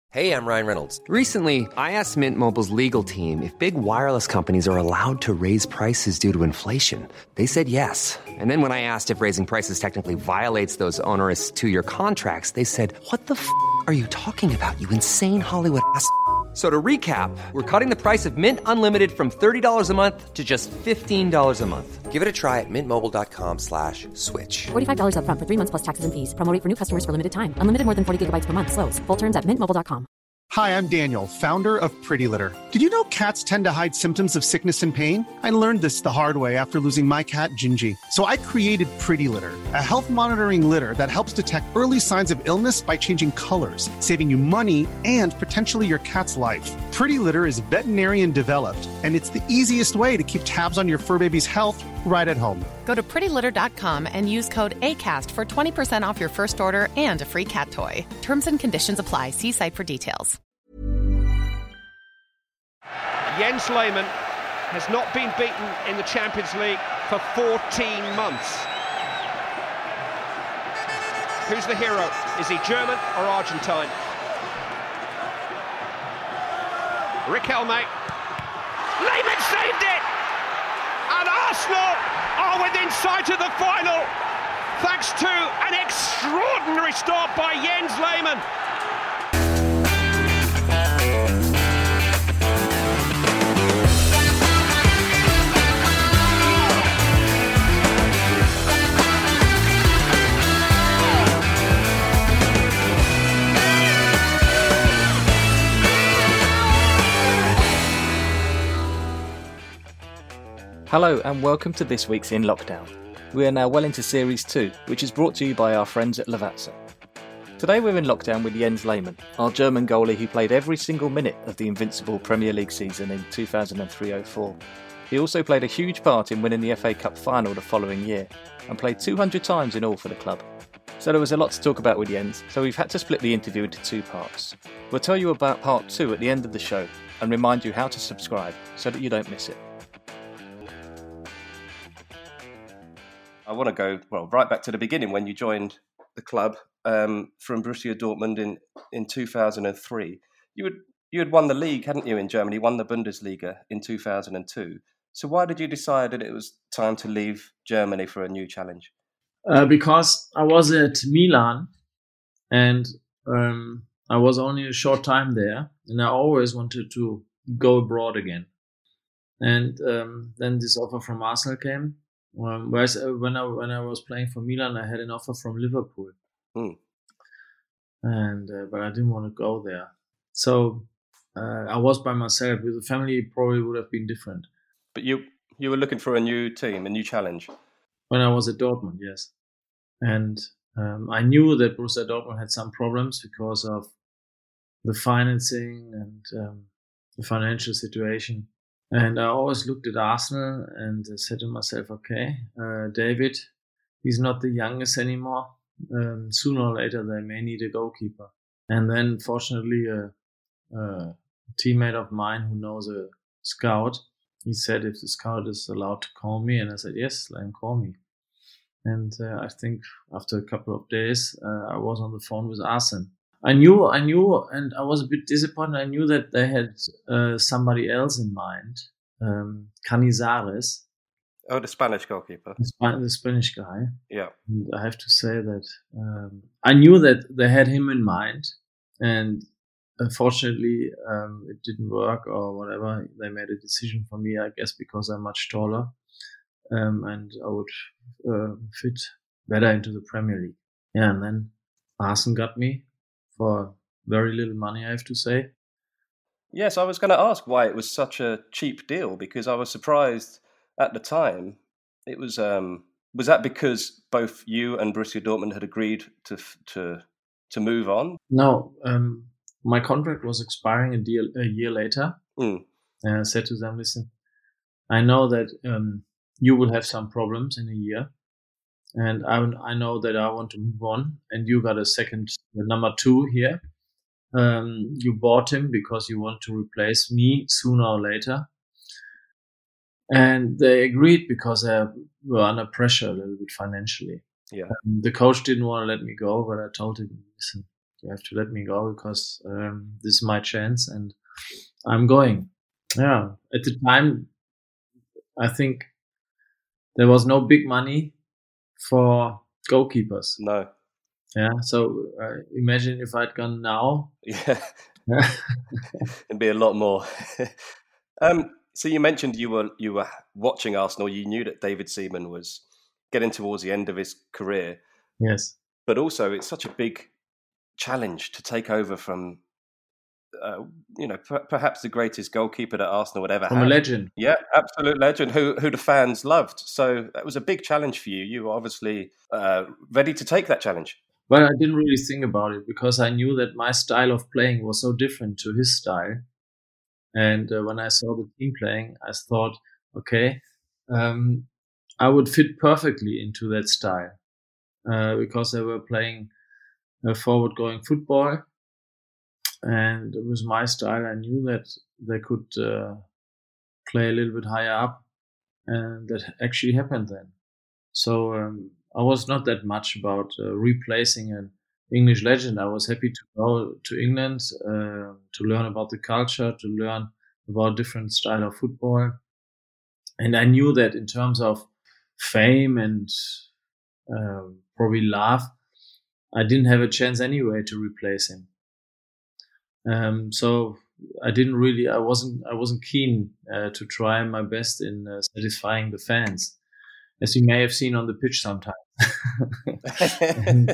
Hey, I'm Ryan Reynolds. Recently, I asked Mint Mobile's legal team if big wireless companies are allowed to raise prices due to inflation. They said yes. And then when I asked if raising prices technically violates those onerous two-year contracts, they said, "What the f*** are you talking about, you insane Hollywood ass?" So to recap, we're cutting the price of Mint Unlimited from $30 a month to just $15 a month. Give it a try at mintmobile.com/switch. $45 up front for 3 months plus taxes and fees. Promo rate for new customers for limited time. Unlimited more than 40 gigabytes per month. Slows full terms at mintmobile.com. Hi, I'm Daniel, founder of Pretty Litter. Did you know cats tend to hide symptoms of sickness and pain? I learned this the hard way after losing my cat, Gingy. So I created Pretty Litter, a health monitoring litter that helps detect early signs of illness by changing colors, saving you money and potentially your cat's life. Pretty Litter is veterinarian developed, and it's the easiest way to keep tabs on your fur baby's health right at home. Go to prettylitter.com and use code ACAST for 20% off your first order and a free cat toy. Terms and conditions apply. See site for details. Jens Lehmann has not been beaten in the Champions League for 14 months. Who's the hero? Is he German or Argentine? Riquelme. Lehmann saved it! And Arsenal are within sight of the final, thanks to an extraordinary start by Jens Lehmann. Hello and welcome to this week's In Lockdown. We are now well into Series 2, which is brought to you by our friends at Lavazza. Today we're in lockdown with Jens Lehmann, our German goalie who played every single minute of the invincible Premier League season in 2003-04. He also played a huge part in winning the FA Cup final the following year, and played 200 times in all for the club. So there was a lot to talk about with Jens, so we've had to split the interview into two parts. We'll tell you about part 2 at the end of the show, and remind you how to subscribe so that you don't miss it. I want to go right back to the beginning when you joined the club from Borussia Dortmund in 2003. You had won the league, hadn't you, in Germany? Won the Bundesliga in 2002. So why did you decide that it was time to leave Germany for a new challenge? Because I was at Milan, and I was only a short time there, and I always wanted to go abroad again. And then this offer from Arsenal came. Whereas when I was playing for Milan, I had an offer from Liverpool, and but I didn't want to go there. So I was by myself. With the family, it probably would have been different. But you were looking for a new team, a new challenge. When I was at Dortmund, yes, and I knew that Borussia Dortmund had some problems because of the financing and the financial situation. And I always looked at Arsenal and said to myself, okay, David, he's not the youngest anymore. Sooner or later, they may need a goalkeeper. And then, fortunately, a teammate of mine who knows a scout, he said if the scout is allowed to call me. And I said, yes, let him call me. And I think after a couple of days, I was on the phone with Arsene. I knew, and I was a bit disappointed. I knew that they had somebody else in mind, Canizares. Oh, the Spanish goalkeeper. The Spanish guy. Yeah. And I have to say that I knew that they had him in mind, and unfortunately, it didn't work or whatever. They made a decision for me, I guess, because I'm much taller, and I would fit better into the Premier League. Yeah, and then Arsene got me for very little money, I have to say. Yes, I was going to ask why it was such a cheap deal, because I was surprised at the time. It was that because both you and Borussia Dortmund had agreed to move on? No, my contract was expiring a year later. And I said to them, listen, I know that you will have some problems in a year. And I know that I want to move on, and you got a number 2 here. You bought him because you want to replace me sooner or later. And they agreed because they were under pressure a little bit financially. Yeah. The coach didn't want to let me go, but I told him, listen, you have to let me go because this is my chance and I'm going. Yeah, at the time, I think there was no big money for goalkeepers. No. Yeah, so imagine if I'd gone now. Yeah. It'd be a lot more. So you mentioned you were watching Arsenal. You knew that David Seaman was getting towards the end of his career. Yes. But also, it's such a big challenge to take over from, perhaps the greatest goalkeeper that Arsenal would ever have. From a legend. Yeah, absolute legend who the fans loved. So that was a big challenge for you. You were obviously ready to take that challenge. But I didn't really think about it because I knew that my style of playing was so different to his style. And when I saw the team playing, I thought, okay, I would fit perfectly into that style because they were playing forward-going football. And with my style, I knew that they could play a little bit higher up. And that actually happened then. So I was not that much about replacing an English legend. I was happy to go to England to learn about the culture, to learn about different style of football. And I knew that in terms of fame and probably love, I didn't have a chance anyway to replace him. So I wasn't keen to try my best in satisfying the fans, as you may have seen on the pitch sometimes. And,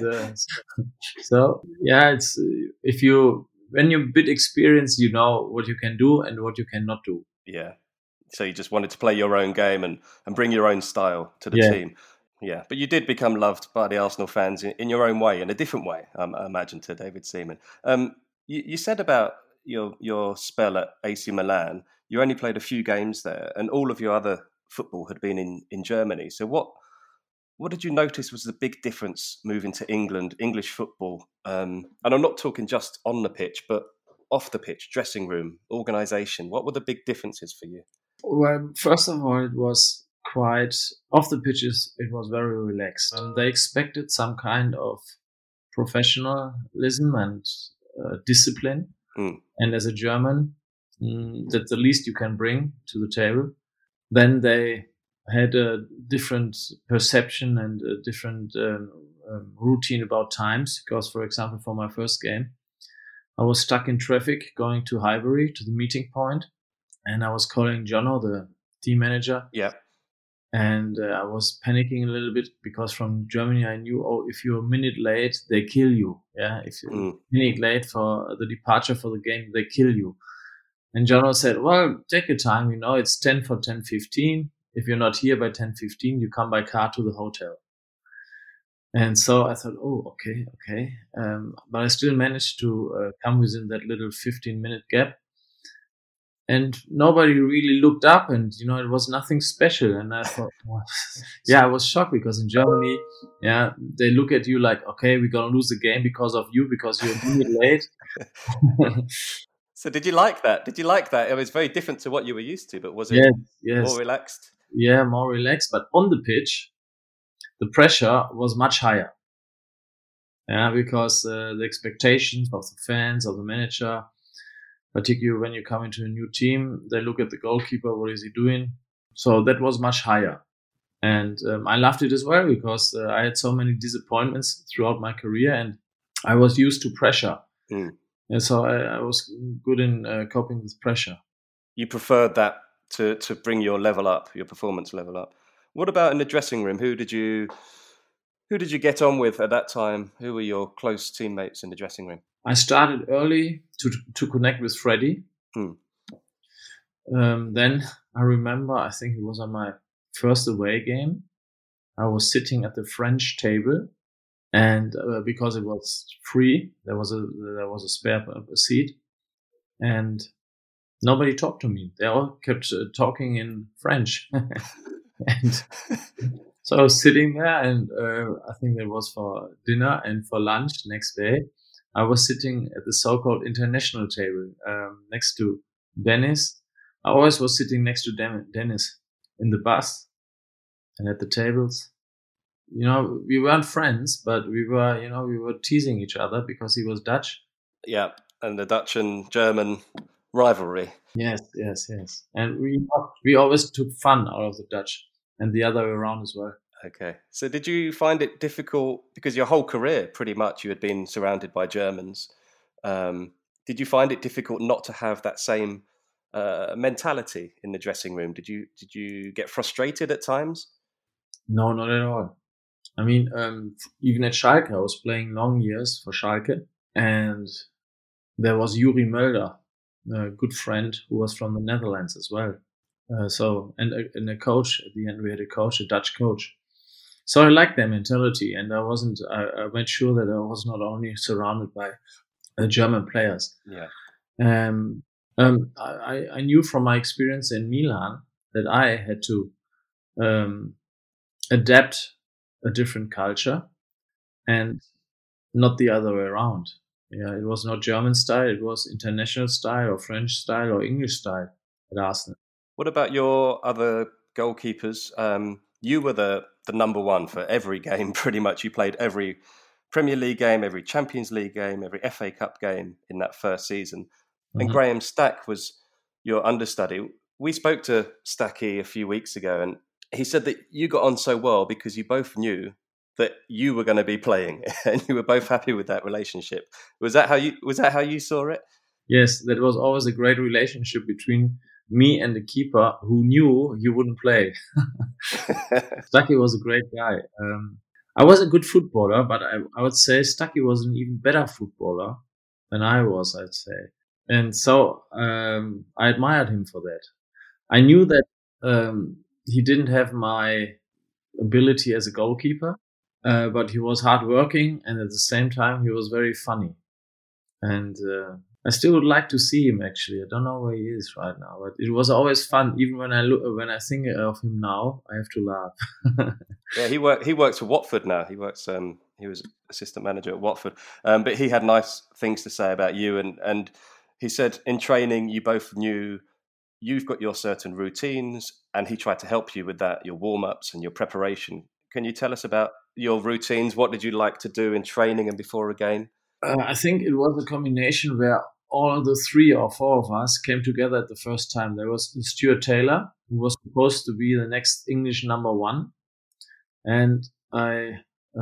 so yeah, it's when you're a bit experienced, you know what you can do and what you cannot do. Yeah. So you just wanted to play your own game and bring your own style to the team. Yeah. But you did become loved by the Arsenal fans in your own way, in a different way, I imagine, to David Seaman. You said about your spell at AC Milan, you only played a few games there and all of your other football had been in Germany. So what did you notice was the big difference moving to England, English football? And I'm not talking just on the pitch, but off the pitch, dressing room, organisation. What were the big differences for you? Well, first of all, it was quite, off the pitches, it was very relaxed. They expected some kind of professionalism and discipline. And as a German, that's the least you can bring to the table. Then they had a different perception and a different routine about times. Because, for example, for my first game, I was stuck in traffic going to Highbury, to the meeting point. And I was calling Jono, the team manager. Yeah. And I was panicking a little bit because from Germany I knew, if you're a minute late, they kill you. Yeah, if you're a minute late for the departure for the game, they kill you. And Jono said, well, take your time. It's 10 for 10:15. If you're not here by 10:15, you come by car to the hotel. And so I thought, okay. But I still managed to come within that little 15-minute gap. And nobody really looked up and, it was nothing special. And I thought, I was shocked because in Germany, they look at you like, okay, we're going to lose the game because of you, because you're a minute late. So did you like that? It was very different to what you were used to, but was it more relaxed? Yeah, more relaxed. But on the pitch, the pressure was much higher. Yeah, because the expectations of the fans, of the manager, particularly when you come into a new team, they look at the goalkeeper, what is he doing? So that was much higher. And I loved it as well because I had so many disappointments throughout my career and I was used to pressure. And so I was good in coping with pressure. You preferred that to bring your level up, your performance level up. What about in the dressing room? Who did you get on with at that time? Who were your close teammates in the dressing room? I started early to connect with Freddie. Then I remember, I think it was on my first away game. I was sitting at the French table, and because it was free, there was a spare seat, and nobody talked to me. They all kept talking in French, and so I was sitting there, and I think that was for dinner and for lunch next day. I was sitting at the so-called international table next to Dennis. I always was sitting next to Dennis in the bus and at the tables. we weren't friends, but we were teasing each other because he was Dutch. Yeah, and the Dutch and German rivalry. Yes. And we always took fun out of the Dutch and the other way around as well. Okay. So did you find it difficult, because your whole career, pretty much, you had been surrounded by Germans. Did you find it difficult not to have that same mentality in the dressing room? Did you get frustrated at times? No, not at all. I mean, even at Schalke, I was playing long years for Schalke, and there was Yuri Mulder, a good friend who was from the Netherlands as well. And a coach at the end, we had a Dutch coach. So I liked their mentality, and I made sure that I was not only surrounded by German players. Yeah. I knew from my experience in Milan that I had to adapt a different culture and not the other way around. Yeah, it was not German style, it was international style or French style or English style at Arsenal. What about your other goalkeepers? You were the number one for every game, pretty much. You played every Premier League game, every Champions League game, every FA Cup game in that first season. Mm-hmm. And Graham Stack was your understudy. We spoke to Stacky a few weeks ago, and he said that you got on so well because you both knew that you were going to be playing, and you were both happy with that relationship. Was that how you saw it? Yes, that was always a great relationship between me and the keeper, who knew you wouldn't play. Stacky was a great guy. I was a good footballer, but I would say Stacky was an even better footballer than I was, I'd say. And so I admired him for that. I knew that he didn't have my ability as a goalkeeper, but he was hardworking, and at the same time he was very funny. And I still would like to see him, actually. I don't know where he is right now, but it was always fun. Even when I think of him now, I have to laugh. Yeah, he works for Watford now. He works. He was assistant manager at Watford, but he had nice things to say about you. And he said in training, you both knew you've got your certain routines, and he tried to help you with that, your warm ups and your preparation. Can you tell us about your routines? What did you like to do in training and before a game? I think it was a combination where all the 3 or 4 of us came together at the first time. There was Stuart Taylor, who was supposed to be the next English number 1. And I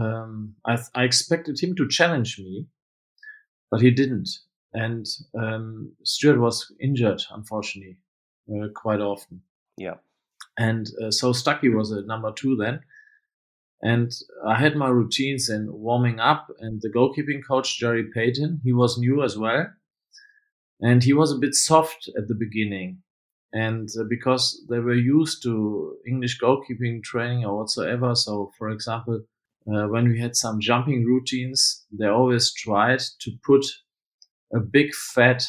expected him to challenge me, but he didn't. And Stuart was injured, unfortunately, quite often. Yeah. And so Stucky was a number 2 then. And I had my routines in warming up, and the goalkeeping coach, Jerry Payton, he was new as well. And he was a bit soft at the beginning. And because they were used to English goalkeeping training or whatsoever. So, for example, when we had some jumping routines, they always tried to put a big fat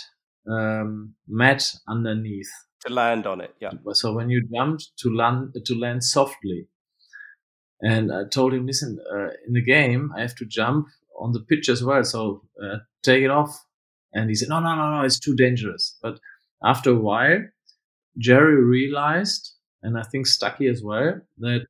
mat underneath. To land on it, yeah. So when you jumped, to land softly. And I told him, listen, in the game, I have to jump on the pitch as well. So take it off. And he said, no, it's too dangerous. But after a while, Jerry realized, and I think Stucky as well, that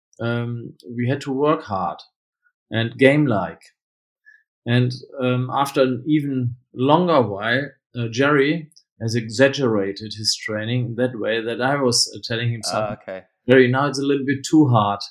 we had to work hard and game-like. And after an even longer while, Jerry has exaggerated his training in that way that I was telling him something. Okay. Jerry, now it's a little bit too hard.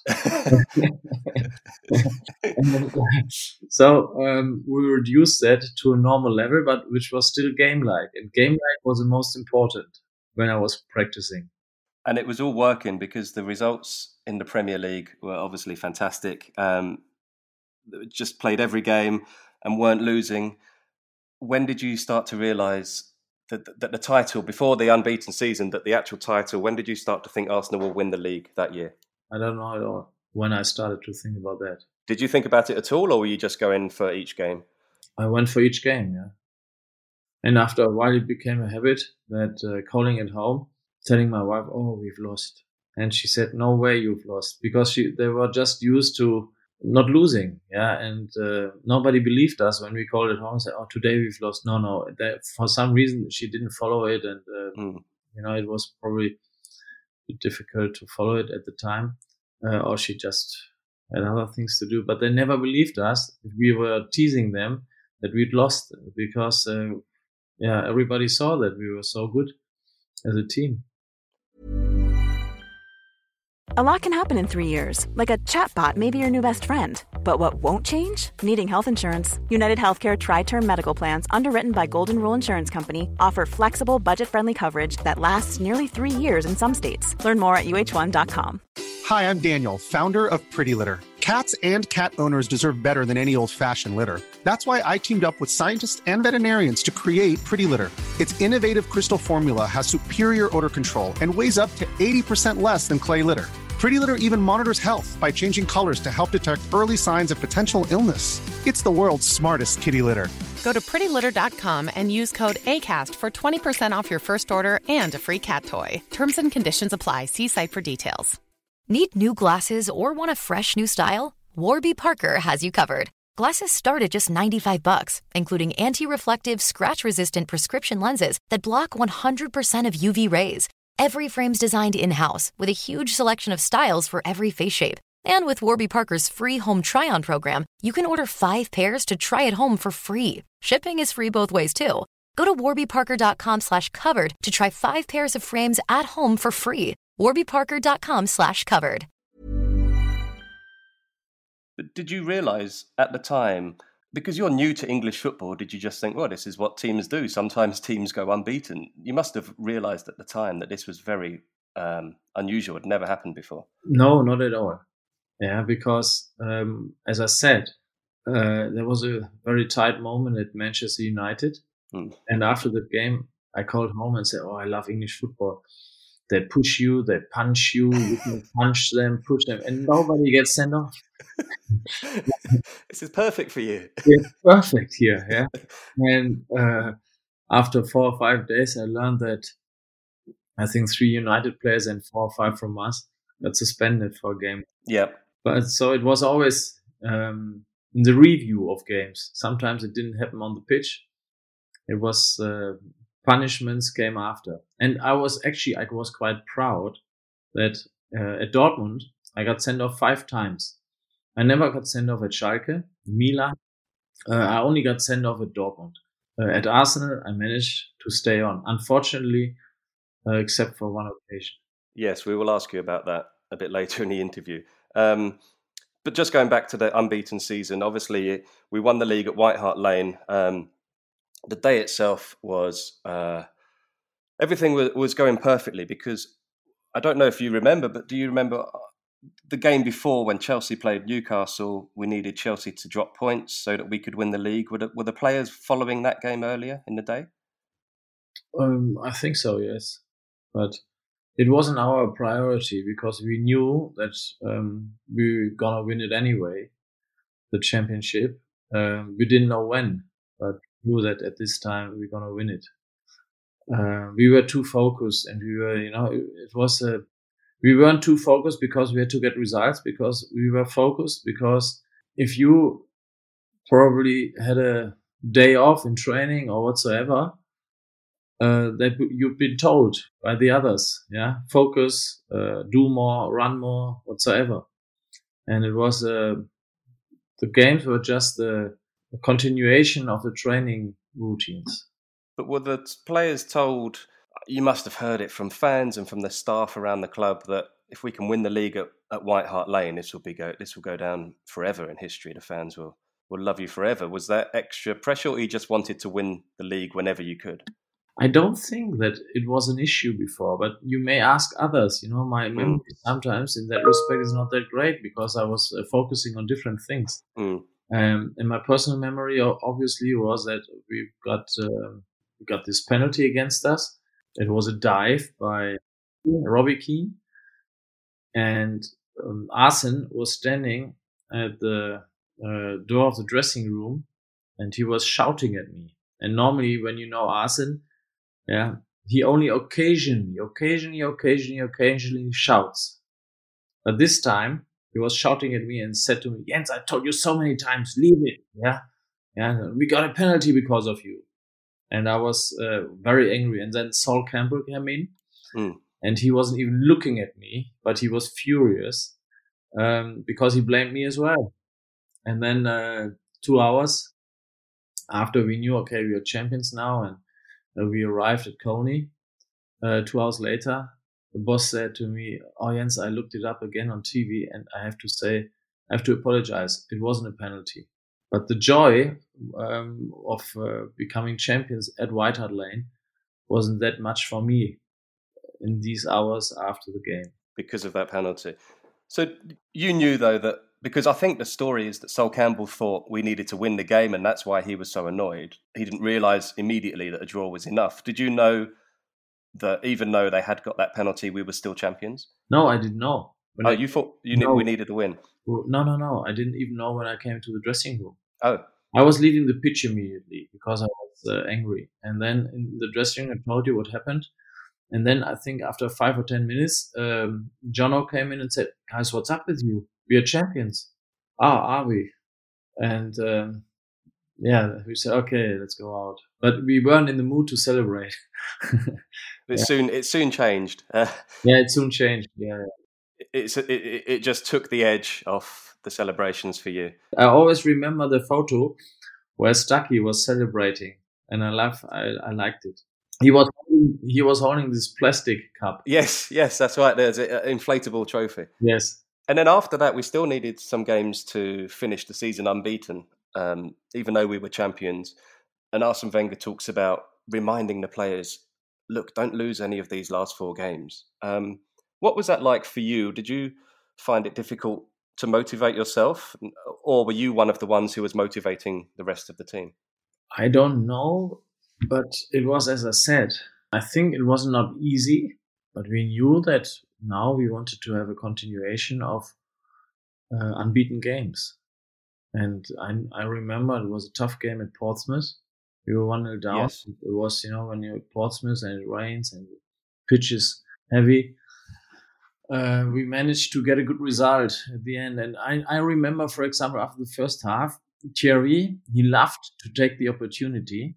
So we reduced that to a normal level, but which was still game-like. And game-like was the most important when I was practicing. And it was all working because the results in the Premier League were obviously fantastic. Just played every game and weren't losing. When did you start to realise that the title, before the unbeaten season, that the actual title, when did you start to think Arsenal will win the league that year? I don't know at all when I started to think about that. Did you think about it at all, or were you just going for each game? I went for each game, yeah. And after a while, it became a habit that calling at home, telling my wife, oh, we've lost. And she said, no way you've lost. Because they were just used to not losing, yeah. And nobody believed us when we called at home and said, oh, today we've lost. No. For some reason, she didn't follow it. And, it was probably a bit difficult to follow it at the time. Or she just had other things to do. But they never believed us if we were teasing them that we'd lost, because everybody saw that we were so good as a team. A lot can happen in 3 years, like a chatbot may be your new best friend. But what won't change? Needing health insurance. United Healthcare Tri-Term Medical Plans, underwritten by Golden Rule Insurance Company, offer flexible, budget-friendly coverage that lasts nearly 3 years in some states. Learn more at uh1.com. Hi, I'm Daniel, founder of Pretty Litter. Cats and cat owners deserve better than any old-fashioned litter. That's why I teamed up with scientists and veterinarians to create Pretty Litter. Its innovative crystal formula has superior odor control and weighs up to 80% less than clay litter. Pretty Litter even monitors health by changing colors to help detect early signs of potential illness. It's the world's smartest kitty litter. Go to prettylitter.com and use code ACAST for 20% off your first order and a free cat toy. Terms and conditions apply. See site for details. Need new glasses or want a fresh new style? Warby Parker has you covered. Glasses start at just $95, including anti-reflective, scratch-resistant prescription lenses that block 100% of UV rays. Every frame's designed in-house with a huge selection of styles for every face shape. And with Warby Parker's free home try-on program, you can order 5 pairs to try at home for free. Shipping is free both ways, too. Go to warbyparker.com/covered to try 5 pairs of frames at home for free. warbyparker.com/covered. But did you realise at the time, because you're new to English football, did you just think, well, this is what teams do? Sometimes teams go unbeaten. You must have realised at the time that this was very unusual. It never happened before. No, not at all. Yeah, because as I said, there was a very tight moment at Manchester United. And after the game, I called home and said, I love English football. They push you, they punch you, you can punch them, push them, and nobody gets sent off. This is perfect for you. It's perfect here, yeah. And after 4 or 5 days, I learned that I think 3 United players and 4 or 5 from us got suspended for a game. Yeah. But so it was always in the review of games. Sometimes it didn't happen on the pitch. It was punishments came after. And I was quite proud that at Dortmund, I got sent off 5 times. I never got sent off at Schalke, Milan. I only got sent off at Dortmund. At Arsenal, I managed to stay on. Unfortunately, except for one occasion. Yes, we will ask you about that a bit later in the interview. But just going back to the unbeaten season, obviously we won the league at White Hart Lane. The day itself was everything was going perfectly, because I don't know if you remember, but do you remember the game before when Chelsea played Newcastle? We needed Chelsea to drop points so that we could win the league. Were the players following that game earlier in the day? I think so, yes. But it wasn't our priority because we knew that we were going to win it anyway, the championship. We didn't know when, but knew that at this time we were going to win it. We were too focused, and we were, we weren't too focused because we had to get results, because we were focused because if you probably had a day off in training or whatsoever, that you've been told by the others, focus, do more, run more, whatsoever. And it was, the games were just a continuation of the training routines. But were the players told, you must have heard it from fans and from the staff around the club, that if we can win the league at White Hart Lane, this will go down forever in history. The fans will love you forever. Was that extra pressure, or you just wanted to win the league whenever you could? I don't think that it was an issue before, but you may ask others. My memory sometimes in that respect is not that great because I was focusing on different things. And my personal memory obviously was that we got this penalty against us. It was a dive by Robbie Keane, and Arsene was standing at the door of the dressing room, and he was shouting at me. And normally, when you know Arsene, he only occasionally shouts. But this time, he was shouting at me and said to me, "Jens, I told you so many times, leave it. We got a penalty because of you." And I was very angry. And then Sol Campbell came in, and he wasn't even looking at me, but he was furious. because he blamed me as well. And then 2 hours after we knew, okay, we are champions now, and we arrived at Coney, 2 hours later, the boss said to me, "Oh, Jens, I looked it up again on TV, and I have to apologize. It wasn't a penalty." But the joy of becoming champions at White Hart Lane wasn't that much for me in these hours after the game. Because of that penalty. So you knew, though, that because I think the story is that Sol Campbell thought we needed to win the game, and that's why he was so annoyed. He didn't realise immediately that a draw was enough. Did you know that even though they had got that penalty, we were still champions? No, I didn't know. You thought knew we needed to win? No. I didn't even know when I came to the dressing room. Oh. I was leaving the pitch immediately because I was angry. And then in the dressing room, I told you what happened. And then I think after 5 or 10 minutes, Jono came in and said, "Guys, what's up with you? We are champions." Are we? And we said, "Okay, let's go out." But we weren't in the mood to celebrate. It soon changed. It soon changed. Yeah. It just took the edge off the celebrations for you. I always remember the photo where Stuckey was celebrating, and I liked it. He was holding this plastic cup. Yes, that's right. There's an inflatable trophy. Yes. And then after that, we still needed some games to finish the season unbeaten, even though we were champions. And Arsene Wenger talks about reminding the players, look, don't lose any of these last 4 games. What was that like for you? Did you find it difficult to motivate yourself? Or were you one of the ones who was motivating the rest of the team? I don't know, but it was, as I said, I think it was not easy, but we knew that now we wanted to have a continuation of unbeaten games. And I remember it was a tough game at Portsmouth. We were 1-0 down. Yes. It was, when you're at Portsmouth and it rains and the pitch is heavy, we managed to get a good result at the end. And I remember, for example, after the first half, Thierry, he loved to take the opportunity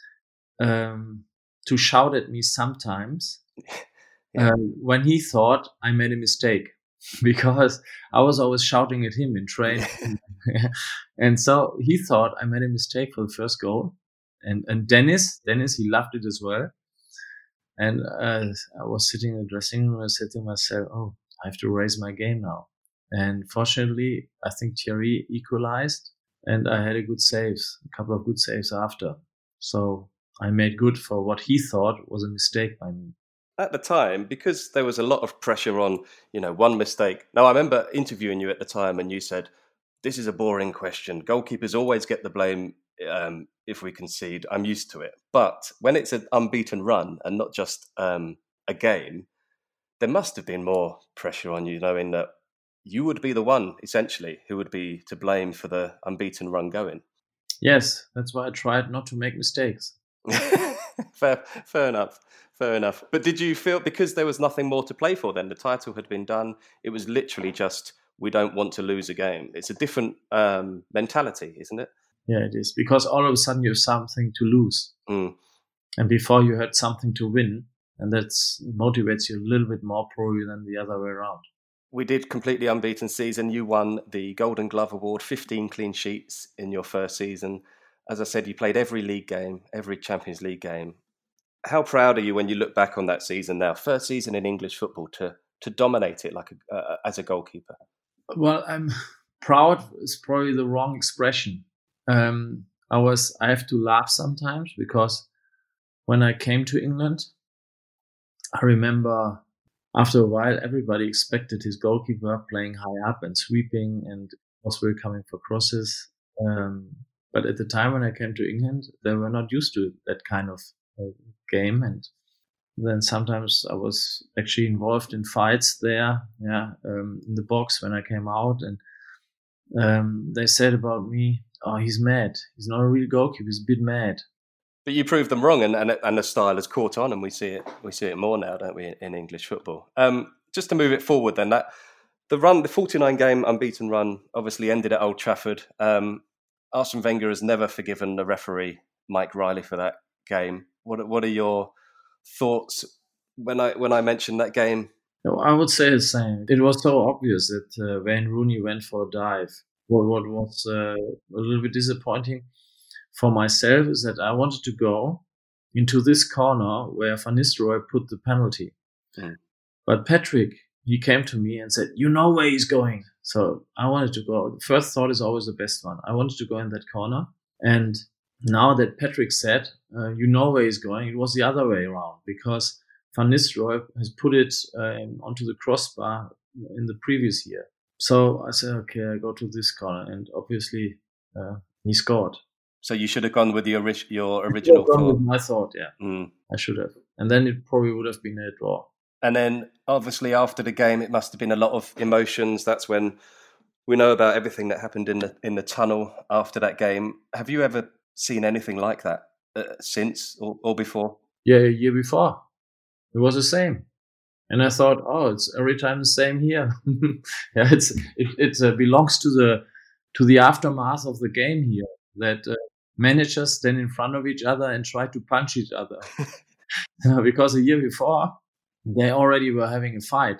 to shout at me sometimes when he thought I made a mistake, because I was always shouting at him in training. And so he thought I made a mistake for the first goal. And Dennis, he loved it as well. And I was sitting in the dressing room and I said to myself, oh, I have to raise my game now. And fortunately, I think Thierry equalized and I had a couple of good saves after. So I made good for what he thought was a mistake by me. At the time, because there was a lot of pressure on, one mistake. Now, I remember interviewing you at the time and you said, this is a boring question. Goalkeepers always get the blame if we concede. I'm used to it. But when it's an unbeaten run and not just a game, there must have been more pressure on you, knowing that you would be the one, essentially, who would be to blame for the unbeaten run going. Yes, that's why I tried not to make mistakes. Fair enough. But did you feel, because there was nothing more to play for then, the title had been done, it was literally just, we don't want to lose a game. It's a different mentality, isn't it? Yeah, it is. Because all of a sudden you have something to lose. Mm. And before you had something to win. And that motivates you a little bit more probably than the other way around. We did completely unbeaten season. You won the Golden Glove Award, 15 clean sheets in your first season. As I said, you played every league game, every Champions League game. How proud are you when you look back on that season now? First season in English football to dominate it as a goalkeeper. Well, I'm proud is probably the wrong expression. I have to laugh sometimes because when I came to England, I remember after a while, everybody expected his goalkeeper playing high up and sweeping and was really coming for crosses. But at the time when I came to England, they were not used to that kind of game. And then sometimes I was actually involved in fights there, in the box when I came out. And they said about me, oh, he's mad. He's not a real goalkeeper. He's a bit mad. But you proved them wrong, and the style has caught on, and we see it more now, don't we, in English football? Just to move it forward, then the 49-game unbeaten run, obviously ended at Old Trafford. Arsene Wenger has never forgiven the referee Mike Riley for that game. What are your thoughts when I mentioned that game? I would say the same. It was so obvious that Wayne Rooney went for a dive. What was a little bit disappointing for myself is that I wanted to go into this corner where Van Nistelrooy put the penalty. But Patrick, he came to me and said, you know where he's going. So I wanted to go. The first thought is always the best one. I wanted to go in that corner. And now that Patrick said, you know where he's going, it was the other way around, because Van Nistelrooy has put it onto the crossbar in the previous year. So I said, okay, I go to this corner. And obviously, he scored. So you should have gone with your original thought. With my thought, yeah. I should have. And then it probably would have been a draw. And then, obviously, after the game, it must have been a lot of emotions. That's when we know about everything that happened in the tunnel after that game. Have you ever seen anything like that since or before? Yeah, a year before. It was the same. And I thought, it's every time the same here. Yeah, it belongs to the aftermath of the game here, that managers stand in front of each other and try to punch each other. Because a year before, they already were having a fight.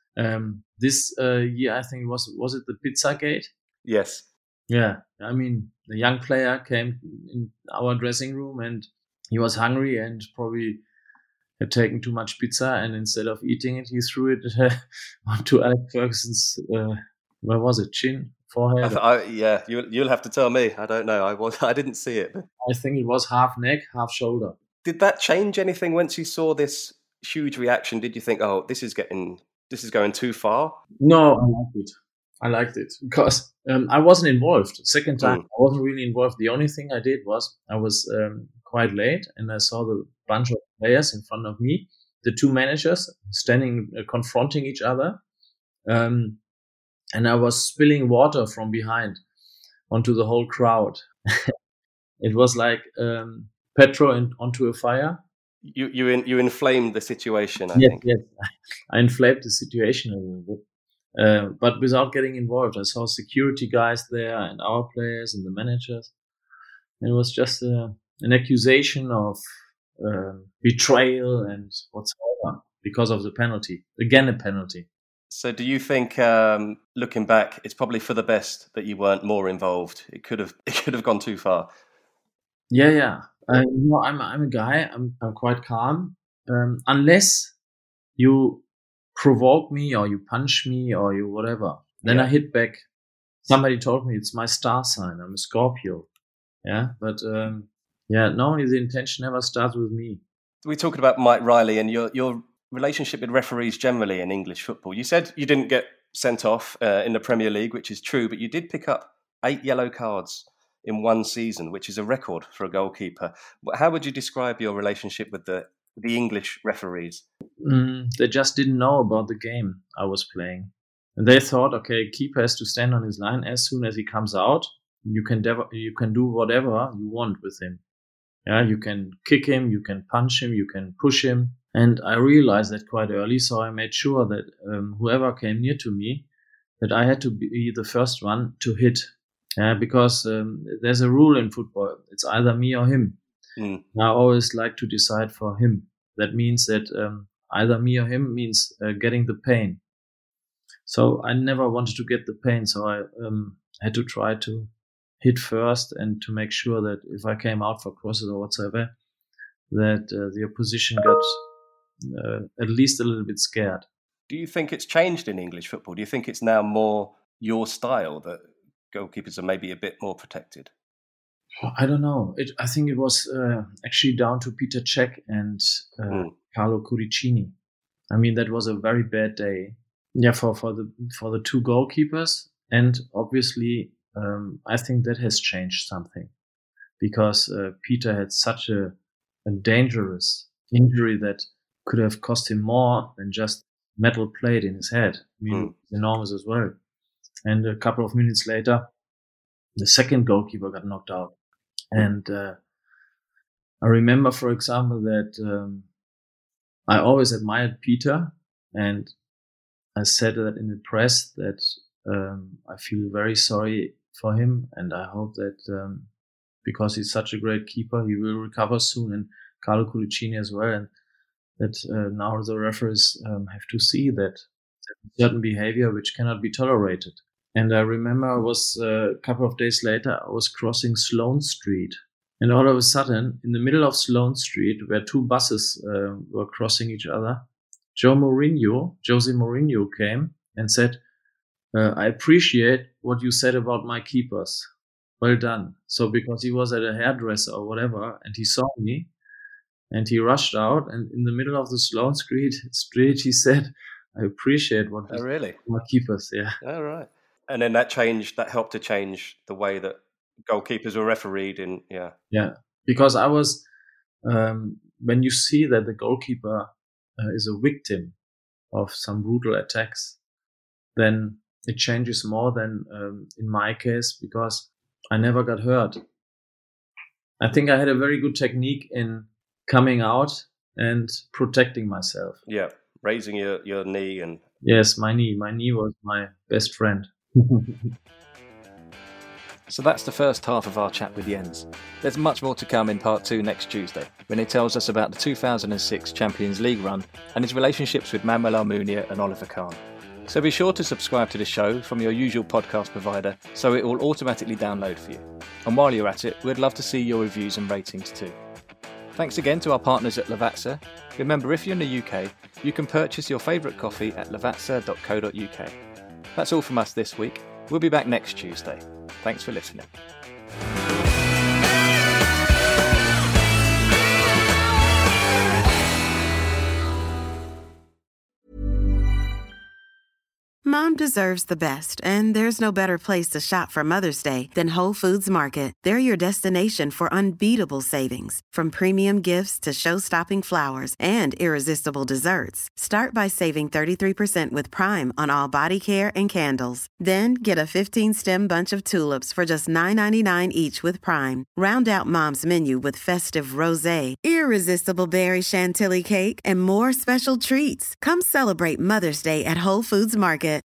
This year, I think was it the Pizzagate? Yes. Yeah. I mean, the young player came in our dressing room and he was hungry and probably had taken too much pizza, and instead of eating it, he threw it onto Alex Ferguson's, where was it, chin, forehead? Yeah, you'll have to tell me. I don't know. I didn't see it. I think it was half neck, half shoulder. Did that change anything once you saw this huge reaction? Did you think, this is going too far? No, I liked it because I wasn't involved. Second time, I wasn't really involved. The only thing I did was I was quite late, and I saw the bunch of players in front of me, the two managers standing, confronting each other, and I was spilling water from behind onto the whole crowd. It was like petrol onto a fire. You inflamed the situation, I think. Yes, I inflamed the situation a little bit, but without getting involved. I saw security guys there and our players and the managers. And it was just an accusation of betrayal and whatsoever because of the penalty. Again, a penalty. So do you think, looking back, it's probably for the best that you weren't more involved? It could have gone too far. Yeah. I'm a guy. I'm quite calm. Unless you provoke me or you punch me or you whatever, then I hit back. Somebody told me it's my star sign. I'm a Scorpio. Yeah, but normally the intention never starts with me. We're talking about Mike Riley and your relationship with referees generally in English football. You said you didn't get sent off in the Premier League, which is true, but you did pick up 8 yellow cards in one season, which is a record for a goalkeeper. How would you describe your relationship with the English referees? They just didn't know about the game I was playing. And they thought, okay, keeper has to stand on his line. As soon as he comes out, you can do whatever you want with him. Yeah, you can kick him, you can punch him, you can push him. And I realized that quite early, so I made sure that whoever came near to me, that I had to be the first one to hit. Because there's a rule in football. It's either me or him. And I always like to decide for him. That means that either me or him means getting the pain. So I never wanted to get the pain, so I had to try to hit first and to make sure that if I came out for crosses or whatsoever, that the opposition got at least a little bit scared. Do you think it's changed in English football? Do you think it's now more your style, that goalkeepers are maybe a bit more protected? I don't know. I think it was actually down to Peter Cech and Carlo Curicini. I mean, that was a very bad day. Yeah, for the two goalkeepers, and obviously, I think that has changed something because Peter had such a dangerous injury that could have cost him more than just metal plate in his head. I mean, enormous as well. And a couple of minutes later, the second goalkeeper got knocked out. And I remember, for example, that I always admired Peter, and I said that in the press that I feel very sorry for him, and I hope that because he's such a great keeper, he will recover soon, and Carlo Curicini as well. And now the referees have to see that certain behavior which cannot be tolerated. And I remember it was a couple of days later, I was crossing Sloane Street. And all of a sudden, in the middle of Sloane Street, where two buses were crossing each other, Jose Mourinho came and said, I appreciate what you said about my keepers. Well done. So because he was at a hairdresser or whatever, and he saw me, and he rushed out, and in the middle of the Sloane Street, he said, I appreciate what you said about my keepers. Yeah. Oh, right. And then that helped to change the way that goalkeepers were refereed Yeah. Because I was, when you see that the goalkeeper is a victim of some brutal attacks, then it changes more than in my case, because I never got hurt. I think I had a very good technique in coming out and protecting myself. Yeah, raising your knee and... Yes, my knee. My knee was my best friend. So that's the first half of our chat with Jens. There's much more to come in part 2 next Tuesday, when he tells us about the 2006 Champions League run and his relationships with Manuel Almunia and Oliver Kahn. So be sure to subscribe to the show from your usual podcast provider so it will automatically download for you. And while you're at it, we'd love to see your reviews and ratings too. Thanks again to our partners at Lavazza. Remember, if you're in the UK, you can purchase your favourite coffee at lavazza.co.uk. That's all from us this week. We'll be back next Tuesday. Thanks for listening. Mom deserves the best, and there's no better place to shop for Mother's Day than Whole Foods Market. They're your destination for unbeatable savings, from premium gifts to show-stopping flowers and irresistible desserts. Start by saving 33% with Prime on all body care and candles. Then get a 15-stem bunch of tulips for just $9.99 each with Prime. Round out Mom's menu with festive rosé, irresistible berry chantilly cake, and more special treats. Come celebrate Mother's Day at Whole Foods Market.